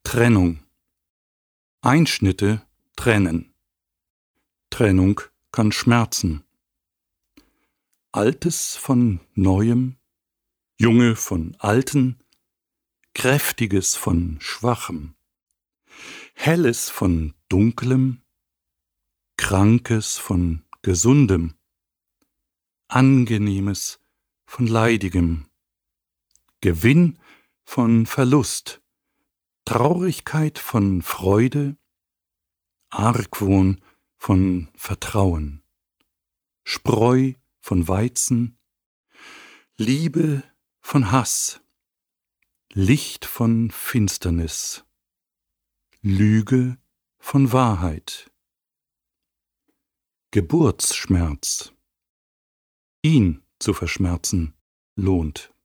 Trennung. Einschnitte trennen. Trennung kann schmerzen. Altes von Neuem, Junge von Alten, Kräftiges von Schwachem, Helles von Dunklem, Krankes von Gesundem, Angenehmes von Leidigem, Gewinn von Verlust, Traurigkeit von Freude, Argwohn von Vertrauen, Spreu von Weizen, Liebe von Hass, Licht von Finsternis, Lüge von Wahrheit, Geburtsschmerz. Ihn zu verschmerzen lohnt.